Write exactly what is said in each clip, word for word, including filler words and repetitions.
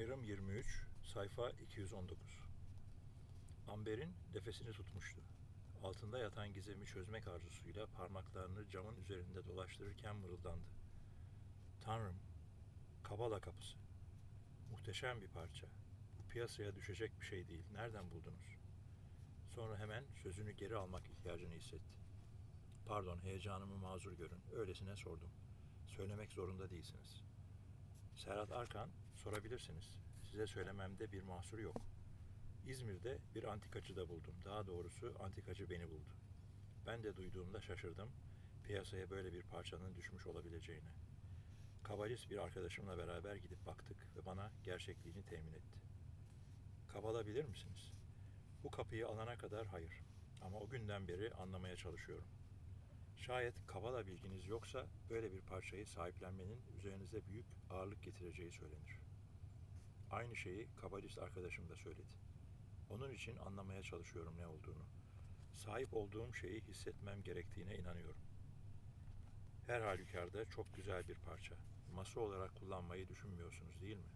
Ayrım yirmi üç, sayfa iki yüz on dokuz. Amber'in nefesini tutmuştu. Altında yatan gizemi çözmek arzusuyla parmaklarını camın üzerinde dolaştırırken mırıldandı. Tanrım, Kabala kapısı. Muhteşem bir parça. Bu piyasaya düşecek bir şey değil. Nereden buldunuz? Sonra hemen sözünü geri almak ihtiyacını hissetti. Pardon, heyecanımı mazur görün. Öylesine sordum. Söylemek zorunda değilsiniz. Serhat Arkan, sorabilirsiniz. Size söylememde bir mahsur yok. İzmir'de bir antikacı da buldum. Daha doğrusu antikacı beni buldu. Ben de duyduğumda şaşırdım. Piyasaya böyle bir parçanın düşmüş olabileceğine. Kabalist bir arkadaşımla beraber gidip baktık ve bana gerçekliğini temin etti. Kabala bilir misiniz? Bu kapıyı alana kadar hayır. Ama o günden beri anlamaya çalışıyorum. Şayet Kabala bilginiz yoksa böyle bir parçayı sahiplenmenin üzerinize büyük ağırlık getireceği söylenir. Aynı şeyi Kabalist arkadaşım da söyledi. Onun için anlamaya çalışıyorum ne olduğunu. Sahip olduğum şeyi hissetmem gerektiğine inanıyorum. Her halükarda çok güzel bir parça. Masa olarak kullanmayı düşünmüyorsunuz değil mi?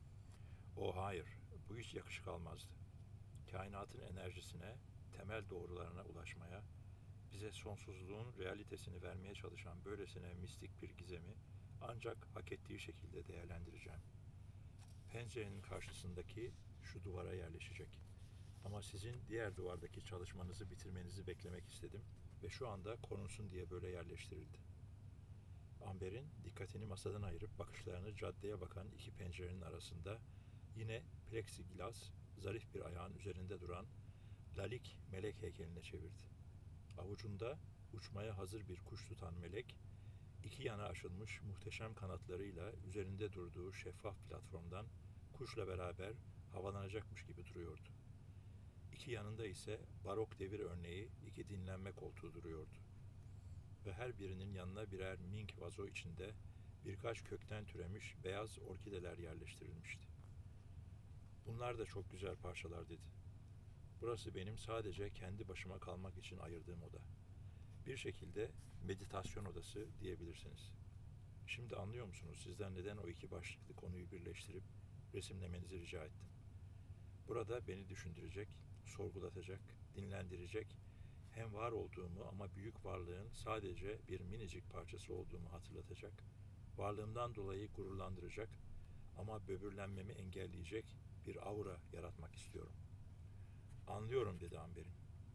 O hayır, bu hiç yakışık almazdı. Kainatın enerjisine, temel doğrularına ulaşmaya, bize sonsuzluğun realitesini vermeye çalışan böylesine mistik bir gizemi ancak hak ettiği şekilde değerlendireceğim. Pencerenin karşısındaki şu duvara yerleşecek. Ama sizin diğer duvardaki çalışmanızı bitirmenizi beklemek istedim ve şu anda korunsun diye böyle yerleştirildi. Amber'in dikkatini masadan ayırıp bakışlarını caddeye bakan iki pencerenin arasında yine plexiglas, zarif bir ayağın üzerinde duran lalik melek heykeline çevirdi. Avucunda uçmaya hazır bir kuş tutan melek, iki yana aşılmış muhteşem kanatlarıyla üzerinde durduğu şeffaf platformdan kuşla beraber havalanacakmış gibi duruyordu. İki yanında ise barok devir örneği iki dinlenme koltuğu duruyordu. Ve her birinin yanına birer mink vazo içinde birkaç kökten türemiş beyaz orkideler yerleştirilmişti. Bunlar da çok güzel parçalar dedi. Burası benim sadece kendi başıma kalmak için ayırdığım oda. Bir şekilde meditasyon odası diyebilirsiniz. Şimdi anlıyor musunuz sizden neden o iki başlıklı konuyu birleştirip resimlemenizi rica ettim? Burada beni düşündürecek, sorgulatacak, dinlendirecek, hem var olduğumu ama büyük varlığın sadece bir minicik parçası olduğumu hatırlatacak, varlığımdan dolayı gururlandıracak ama böbürlenmemi engelleyecek bir aura yaratmak istiyorum. Anlıyorum dedi Amber'in.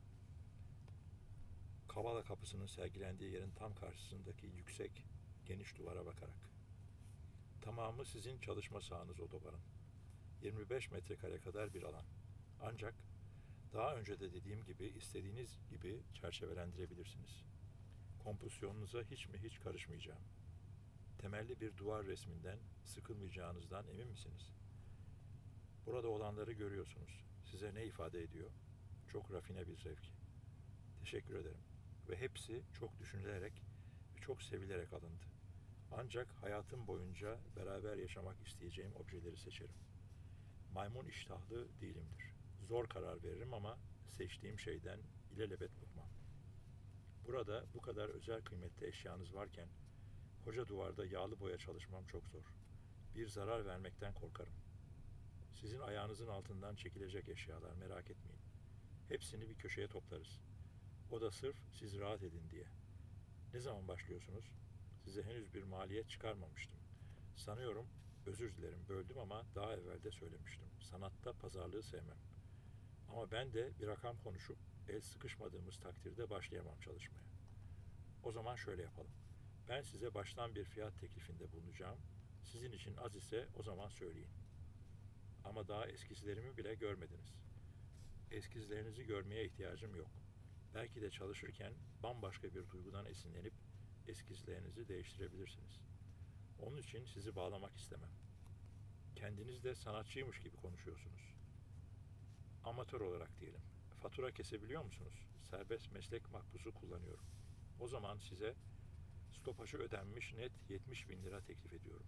Kavala kapısının sergilendiği yerin tam karşısındaki yüksek, geniş duvara bakarak. Tamamı sizin çalışma sahanız o duvarın. yirmi beş metrekare kadar bir alan. Ancak daha önce de dediğim gibi istediğiniz gibi çerçevelendirebilirsiniz. Kompozisyonunuza hiç mi hiç karışmayacağım. Temelli bir duvar resminden sıkılmayacağınızdan emin misiniz? Burada olanları görüyorsunuz. Size ne ifade ediyor? Çok rafine bir zevki. Teşekkür ederim. Ve hepsi çok düşünülerek ve çok sevilerek alındı. Ancak hayatım boyunca beraber yaşamak isteyeceğim objeleri seçerim. Maymun iştahlı değilimdir. Zor karar veririm ama seçtiğim şeyden ilelebet bıkmam. Burada bu kadar özel kıymetli eşyanız varken koca duvarda yağlı boya çalışmam çok zor. Bir zarar vermekten korkarım. Sizin ayağınızın altından çekilecek eşyalar, merak etmeyin. Hepsini bir köşeye toplarız. O da sırf siz rahat edin diye. Ne zaman başlıyorsunuz? Size henüz bir maliyet çıkarmamıştım. Sanıyorum, özür dilerim böldüm ama daha evvel de söylemiştim. Sanatta pazarlığı sevmem. Ama ben de bir rakam konuşup el sıkışmadığımız takdirde başlayamam çalışmaya. O zaman şöyle yapalım. Ben size baştan bir fiyat teklifinde bulunacağım. Sizin için az ise o zaman söyleyin. Ama daha eskizlerimi bile görmediniz. Eskizlerinizi görmeye ihtiyacım yok. Belki de çalışırken bambaşka bir duygudan esinlenip eskizlerinizi değiştirebilirsiniz. Onun için sizi bağlamak istemem. Kendiniz de sanatçıymış gibi konuşuyorsunuz. Amatör olarak diyelim. Fatura kesebiliyor musunuz? Serbest meslek makbuzu kullanıyorum. O zaman size stopajı ödenmiş net yetmiş bin lira teklif ediyorum.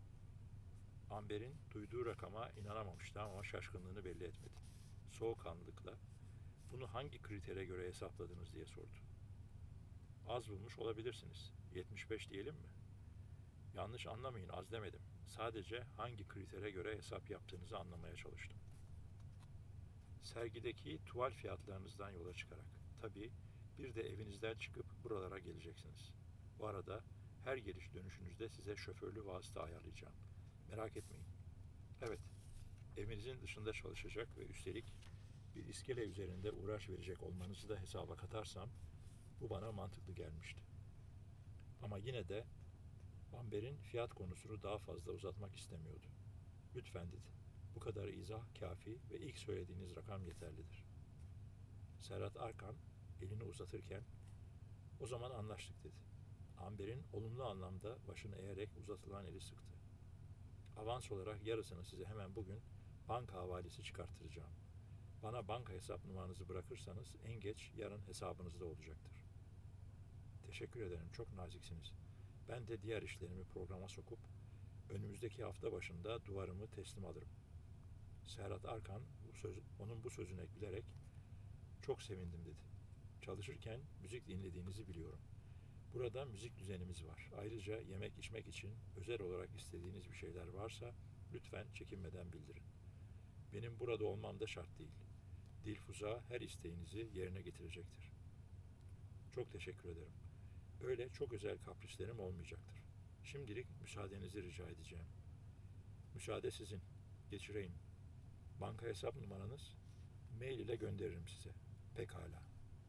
Amber'in duyduğu rakama inanamamıştı ama şaşkınlığını belli etmedi. Soğukkanlılıkla bunu hangi kritere göre hesapladınız diye sordu. Az bulmuş olabilirsiniz. yetmiş beş diyelim mi? Yanlış anlamayın, az demedim. Sadece hangi kritere göre hesap yaptığınızı anlamaya çalıştım. Sergideki tuval fiyatlarınızdan yola çıkarak. Tabii bir de evinizden çıkıp buralara geleceksiniz. Bu arada her geliş dönüşünüzde size şoförlü vasıta ayarlayacağım. Merak etmeyin. Evet, evinizin dışında çalışacak ve üstelik bir iskele üzerinde uğraş verecek olmanızı da hesaba katarsam bu bana mantıklı gelmişti. Ama yine de Amber'in fiyat konusunu daha fazla uzatmak istemiyordu. Lütfen dedi. Bu kadar izah kafi ve ilk söylediğiniz rakam yeterlidir. Serhat Arkan elini uzatırken o zaman anlaştık dedi. Amber'in olumlu anlamda başını eğerek uzatılan eli sıktı. Avans olarak yarısını size hemen bugün banka havalesi çıkarttıracağım. Bana banka hesap numaranızı bırakırsanız en geç yarın hesabınızda olacaktır. Teşekkür ederim, çok naziksiniz. Ben de diğer işlerimi programa sokup önümüzdeki hafta başında duvarımı teslim alırım. Serhat Arkan bu söz, onun bu sözüne gülerek çok sevindim dedi. Çalışırken müzik dinlediğinizi biliyorum. Burada müzik düzenimiz var. Ayrıca yemek içmek için özel olarak istediğiniz bir şeyler varsa lütfen çekinmeden bildirin. Benim burada olmam da şart değil. Dilfuza her isteğinizi yerine getirecektir. Çok teşekkür ederim. Öyle çok özel kaprislerim olmayacaktır. Şimdilik müsaadenizi rica edeceğim. Müsaade sizin. Geçireyim. Banka hesap numaranız mail ile gönderirim size. Pekala.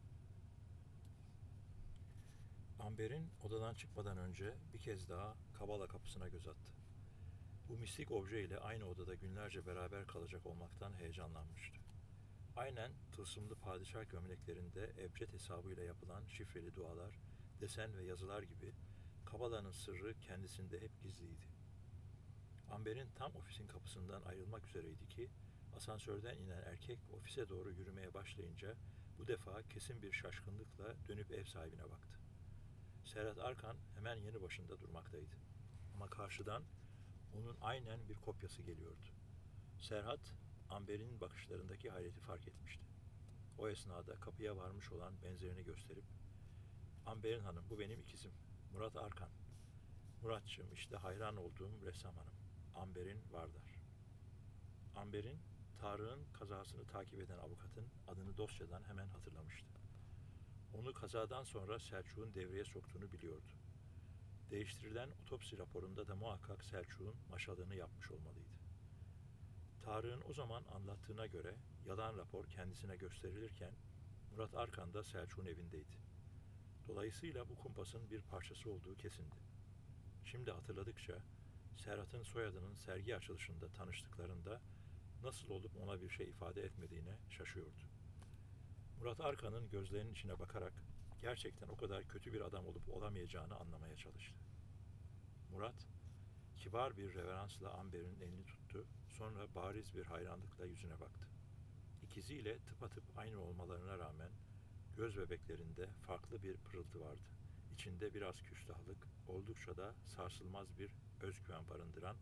Amber'in odadan çıkmadan önce bir kez daha Kabala kapısına göz attı. Bu mistik obje ile aynı odada günlerce beraber kalacak olmaktan heyecanlanmıştı. Aynen tılsımlı padişah gömleklerinde ebced hesabıyla yapılan şifreli dualar, desen ve yazılar gibi Kabala'nın sırrı kendisinde hep gizliydi. Amber'in tam ofisin kapısından ayrılmak üzereydi ki asansörden inen erkek ofise doğru yürümeye başlayınca bu defa kesin bir şaşkınlıkla dönüp ev sahibine baktı. Serhat Arkan hemen yanı başında durmaktaydı. Ama karşıdan onun aynen bir kopyası geliyordu. Serhat, Amber'in bakışlarındaki hayreti fark etmişti. O esnada kapıya varmış olan benzerini gösterip, Amber'in hanım, bu benim ikizim, Murat Arkan. Muratçığım, işte hayran olduğum ressam hanım, Amber'in Vardar. Amber'in, Tarık'ın kazasını takip eden avukatın adını dosyadan hemen hatırlamıştı. Onu kazadan sonra Selçuk'un devreye soktuğunu biliyordu. Değiştirilen otopsi raporunda da muhakkak Selçuk'un maşalığını yapmış olmalıydı. Tarık'ın o zaman anlattığına göre yalan rapor kendisine gösterilirken Murat Arkan da Selçuk'un evindeydi. Dolayısıyla bu kumpasın bir parçası olduğu kesindi. Şimdi hatırladıkça Serhat'ın soyadının sergi açılışında tanıştıklarında nasıl olup ona bir şey ifade etmediğine şaşıyordu. Murat Arkan'ın gözlerinin içine bakarak gerçekten o kadar kötü bir adam olup olamayacağını anlamaya çalıştı. Murat, kibar bir reveransla Amber'in elini tuttu, sonra bariz bir hayranlıkla yüzüne baktı. İkiziyle tıpatıp aynı olmalarına rağmen göz bebeklerinde farklı bir pırıltı vardı. İçinde biraz küstahlık, oldukça da sarsılmaz bir özgüven barındıran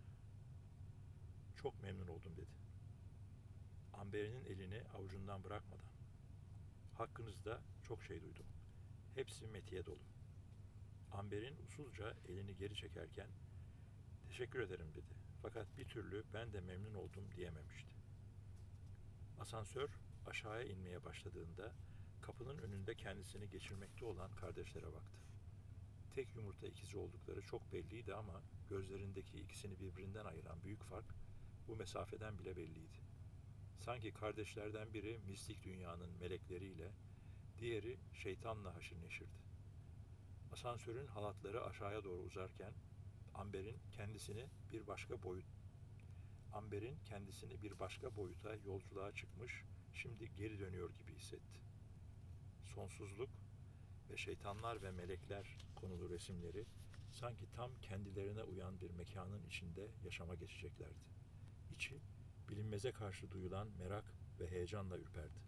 "Çok memnun oldum" dedi. Amber'in elini avucundan bırakmadan, "Hakkınızda çok şey duydum. Hepsi metiye dolu." Amber'in usulca elini geri çekerken, "Teşekkür ederim" dedi. Fakat bir türlü "ben de memnun oldum" diyememişti. Asansör aşağıya inmeye başladığında kapının önünde kendisini geçirmekte olan kardeşlere baktı. Tek yumurta ikizi oldukları çok belliydi ama gözlerindeki ikisini birbirinden ayıran büyük fark bu mesafeden bile belliydi. Sanki kardeşlerden biri mistik dünyanın melekleriyle, diğeri şeytanla haşır neşirdi. Asansörün halatları aşağıya doğru uzarken Amber'in kendisini bir başka boyut Amber'in kendisini bir başka boyuta yolculuğa çıkmış, şimdi geri dönüyor gibi hissetti. Sonsuzluk ve şeytanlar ve melekler konulu resimleri sanki tam kendilerine uyan bir mekanın içinde yaşama geçeceklerdi. İçi bilinmeze karşı duyulan merak ve heyecanla ürperdi.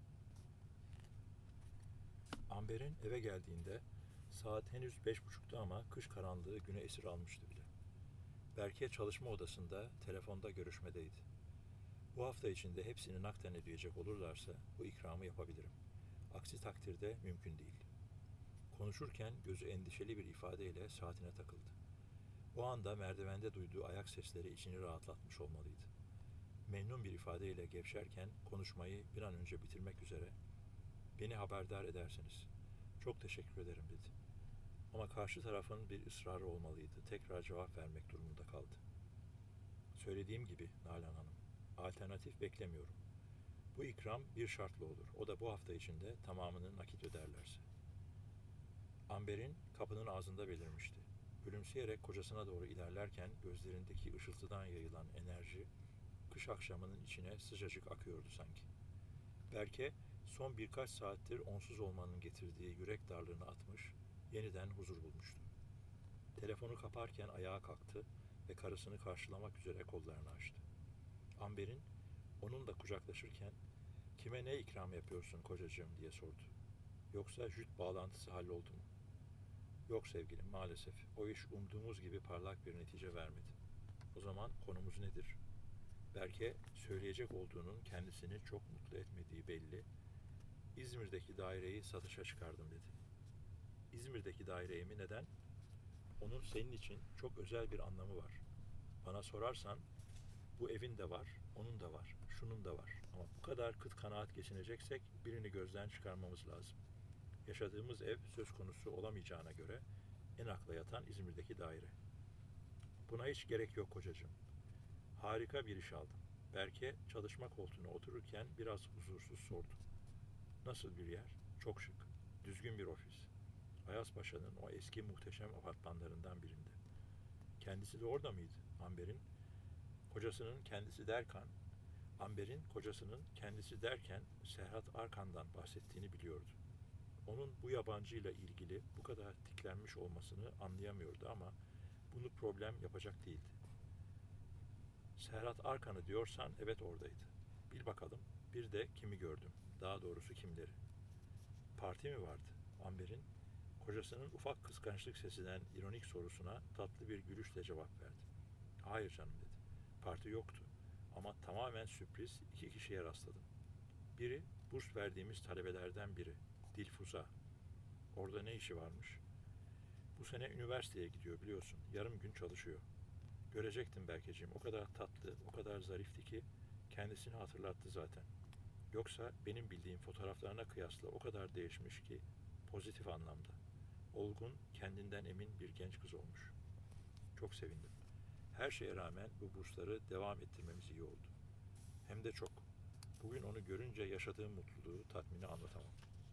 Amber'in eve geldiğinde saat henüz beş buçuktu ama kış karanlığı güne esir almıştı bile. Berke çalışma odasında telefonda görüşmedeydi. Bu hafta içinde hepsini nakden ödeyecek olurlarsa bu ikramı yapabilirim. Aksi takdirde mümkün değil. Konuşurken gözü endişeli bir ifadeyle saatine takıldı. O anda merdivende duyduğu ayak sesleri içini rahatlatmış olmalıydı. Memnun bir ifadeyle gevşerken konuşmayı bir an önce bitirmek üzere "Beni haberdar edersiniz. Çok teşekkür ederim." dedi. Ama karşı tarafın bir ısrarı olmalıydı. Tekrar cevap vermek durumunda kaldı. "Söylediğim gibi Nalan Hanım, alternatif beklemiyorum. Bu ikram bir şartla olur. O da bu hafta içinde tamamını nakit öderlerse." Amber'in kapının ağzında belirmişti. Gülümseyerek kocasına doğru ilerlerken gözlerindeki ışıltıdan yayılan enerji kış akşamının içine sıcacık akıyordu sanki. Berke son birkaç saattir onsuz olmanın getirdiği yürek darlığını atmış, yeniden huzur bulmuştu. Telefonu kaparken ayağa kalktı ve karısını karşılamak üzere kollarını açtı. Amber'in onunla kucaklaşırken "Kime ne ikram yapıyorsun kocacığım?" diye sordu. "Yoksa jüt bağlantısı halloldu mu?" "Yok sevgilim, maalesef. O iş umduğumuz gibi parlak bir netice vermedi." "O zaman konumuz nedir?" Berke söyleyecek olduğunun kendisini çok mutlu etmediği belli. "İzmir'deki daireyi satışa çıkardım." dedi. "İzmir'deki daireyi mi? Neden?" "Onun senin için çok özel bir anlamı var. Bana sorarsan bu evin de var, onun da var, şunun da var. Ama bu kadar kıt kanaat geçineceksek birini gözden çıkarmamız lazım. Yaşadığımız ev söz konusu olamayacağına göre en akla yatan İzmir'deki daire." "Buna hiç gerek yok kocacığım. Harika bir iş aldım." Berke çalışma koltuğuna otururken biraz huzursuz sordu. "Nasıl bir yer?" "Çok şık. Düzgün bir ofis. Ayazpaşa'nın o eski muhteşem apartmanlarından birinde." "Kendisi de orada mıydı?" Amber'in kocasının kendisi derken Amber'in kocasının kendisi derken Serhat Arkan'dan bahsettiğini biliyordu. Onun bu yabancıyla ilgili bu kadar tiklenmiş olmasını anlayamıyordu ama bunu problem yapacak değildi. "Serhat Arkan'ı diyorsan evet oradaydı." "Bil bakalım, bir de kimi gördüm, daha doğrusu kimleri?" "Parti mi vardı?" Amber'in kocasının ufak kıskançlık sesinden ironik sorusuna tatlı bir gülüşle cevap verdi. "Hayır canım." dedi. "Parti yoktu ama tamamen sürpriz iki kişiye rastladım. Biri burs verdiğimiz talebelerden biri, Dilfuza. Orada ne işi varmış? Bu sene üniversiteye gidiyor biliyorsun, yarım gün çalışıyor. Görecektim Berkeciğim, o kadar tatlı, o kadar zarifti ki kendisini hatırlattı zaten. Yoksa benim bildiğim fotoğraflarına kıyasla o kadar değişmiş ki pozitif anlamda. Olgun, kendinden emin bir genç kız olmuş. Çok sevindim. Her şeye rağmen bu bursları devam ettirmemiz iyi oldu. Hem de çok. Bugün onu görünce yaşadığım mutluluğu, tatmini anlatamam."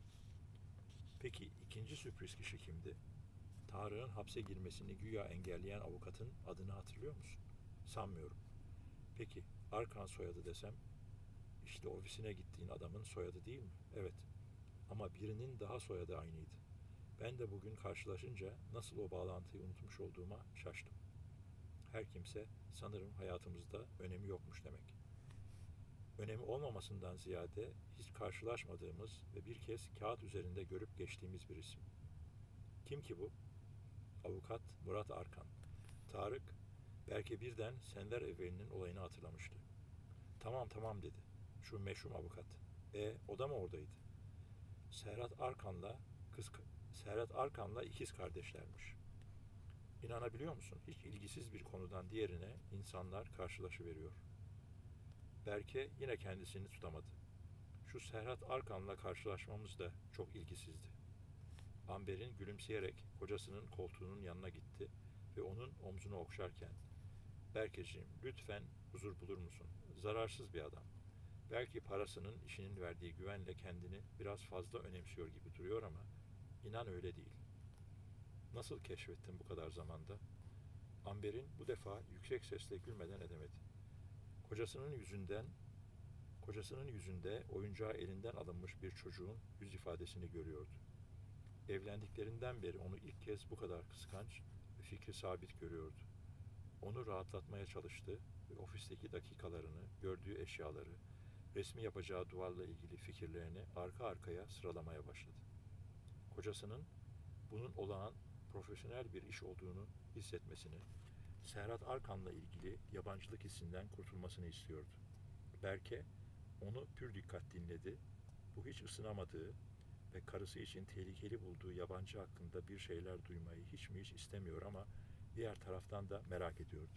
"Peki ikinci sürpriz kişi kimdi?" "Tarık'ın hapse girmesini güya engelleyen avukatın adını hatırlıyor musun?" "Sanmıyorum." "Peki Arkan soyadı desem?" "İşte ofisine gittiğin adamın soyadı değil mi?" "Evet. Ama birinin daha soyadı aynıydı. Ben de bugün karşılaşınca nasıl o bağlantıyı unutmuş olduğuma şaştım. Her kimse sanırım hayatımızda önemi yokmuş demek. Önemi olmamasından ziyade hiç karşılaşmadığımız ve bir kez kağıt üzerinde görüp geçtiğimiz bir isim." "Kim ki bu?" "Avukat Murat Arkan." Tarık, belki birden seneler evvelinin olayını hatırlamıştı. "Tamam tamam." dedi. "Şu meşhum avukat. E, o da mı oradaydı?" Serhat Arkan'la kız Serhat Arkan'la ikiz kardeşlermiş. İnanabiliyor musun? Hiç ilgisiz bir konudan diğerine insanlar karşılaşıveriyor. Berke yine kendisini tutamadı. "Şu Serhat Arkan'la karşılaşmamız da çok ilgisizdi." Amber'in gülümseyerek kocasının koltuğunun yanına gitti ve onun omzunu okşarken "Berkeciğim, lütfen huzur bulur musun? Zararsız bir adam. Belki parasının, işinin verdiği güvenle kendini biraz fazla önemsiyor gibi duruyor ama inan öyle değil." "Nasıl keşfettin bu kadar zamanda?" Amber'in bu defa yüksek sesle gülmeden edemedi. Kocasının yüzünden, kocasının yüzünde oyuncağı elinden alınmış bir çocuğun yüz ifadesini görüyordu. Evlendiklerinden beri onu ilk kez bu kadar kıskanç ve fikri sabit görüyordu. Onu rahatlatmaya çalıştı ve ofisteki dakikalarını, gördüğü eşyaları, resmi yapacağı duvarla ilgili fikirlerini arka arkaya sıralamaya başladı. Kocasının bunun olağan, profesyonel bir iş olduğunu hissetmesini, Serhat Arkan'la ilgili yabancılık hissinden kurtulmasını istiyordu. Berke onu pür dikkat dinledi. Bu hiç ısınamadığı ve karısı için tehlikeli bulduğu yabancı hakkında bir şeyler duymayı hiç mi hiç istemiyor ama Diğer taraftan da merak ediyordu.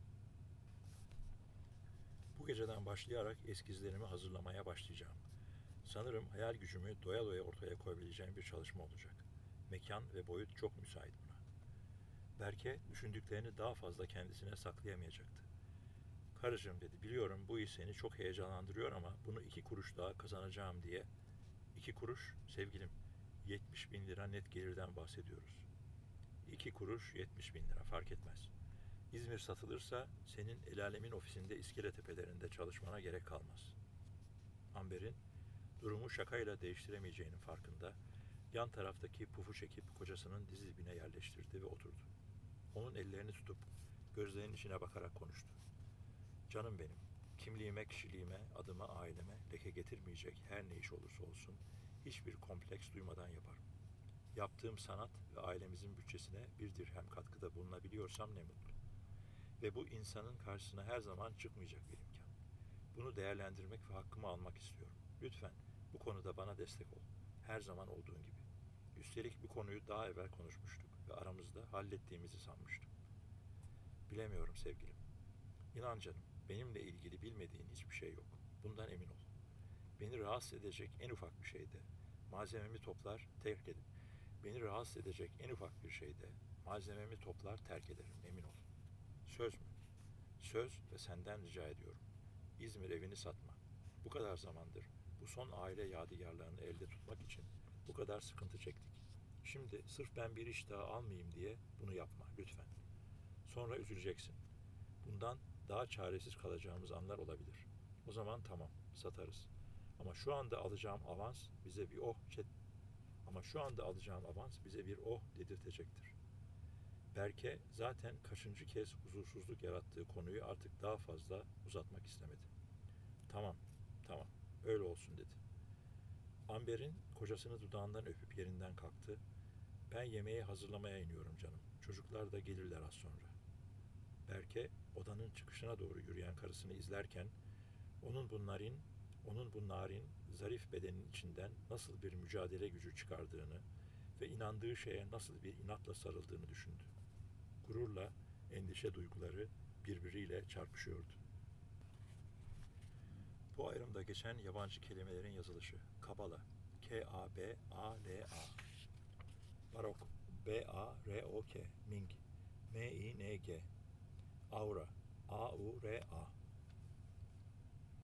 Bu geceden başlayarak eskizlerimi hazırlamaya başlayacağım. Sanırım hayal gücümü doya doya ortaya koyabileceğim bir çalışma olacak. Mekan ve boyut çok müsait buna. Berke düşündüklerini daha fazla kendisine saklayamayacaktı. Karıcığım dedi, biliyorum bu iş seni çok heyecanlandırıyor ama bunu iki kuruş daha kazanacağım diye. İki kuruş sevgilim, yetmiş bin lira net gelirden bahsediyoruz. İki kuruş yetmiş bin lira fark etmez. İzmir satılırsa senin el alemin ofisinde iskele tepelerinde çalışmana gerek kalmaz. Amber'in durumu şakayla değiştiremeyeceğinin farkında, yan taraftaki pufu çekip kocasının diz dibine yerleştirdi ve oturdu. Onun ellerini tutup gözlerinin içine bakarak konuştu. Canım benim, kimliğime, kişiliğime, adıma, aileme leke getirmeyecek her ne iş olursa olsun hiçbir kompleks duymadan yaparım. Yaptığım sanat ve ailemizin bütçesine bir dirhem katkıda bulunabiliyorsam ne mutlu. Ve bu insanın karşısına her zaman çıkmayacak bir imkan. Bunu değerlendirmek ve hakkımı almak istiyorum. Lütfen bu konuda bana destek ol. Her zaman olduğun gibi. Üstelik bu konuyu daha evvel konuşmuştuk ve aramızda hallettiğimizi sanmıştım. Bilemiyorum sevgilim. İnan canım, benimle ilgili bilmediğin hiçbir şey yok. Bundan emin ol. Beni rahatsız edecek en ufak bir şeyde malzememi toplar, terk ederim. Beni rahatsız edecek en ufak bir şeyde malzememi toplar, terk ederim, emin ol. Söz mü? Söz ve senden rica ediyorum. İzmir evini satma. Bu kadar zamandır bu son aile yadigarlarını elde tutmak için bu kadar sıkıntı çektik. Şimdi sırf ben bir iş daha almayayım diye bunu yapma lütfen. Sonra üzüleceksin. Bundan daha çaresiz kalacağımız anlar olabilir. O zaman tamam, satarız. Ama şu anda alacağım avans bize bir oh çet ama şu anda alacağım avans bize bir oh dedirtecektir. Berke zaten kaçıncı kez huzursuzluk yarattığı konuyu artık daha fazla uzatmak istemedi. Tamam, tamam, öyle olsun dedi. Amber'in kocasını dudağından öpüp yerinden kalktı. Ben yemeği hazırlamaya iniyorum canım. Çocuklar da gelirler az sonra. Berke odanın çıkışına doğru yürüyen karısını izlerken onun bu narin, onun bu narin, zarif bedenin içinden nasıl bir mücadele gücü çıkardığını ve inandığı şeye nasıl bir inatla sarıldığını düşündü. Gururla endişe duyguları birbiriyle çarpışıyordu. Bu ayrımda geçen yabancı kelimelerin yazılışı. Kabala, K A B A L A. Barok, B A R O K. Ming, M I N G. Aura, A U R A.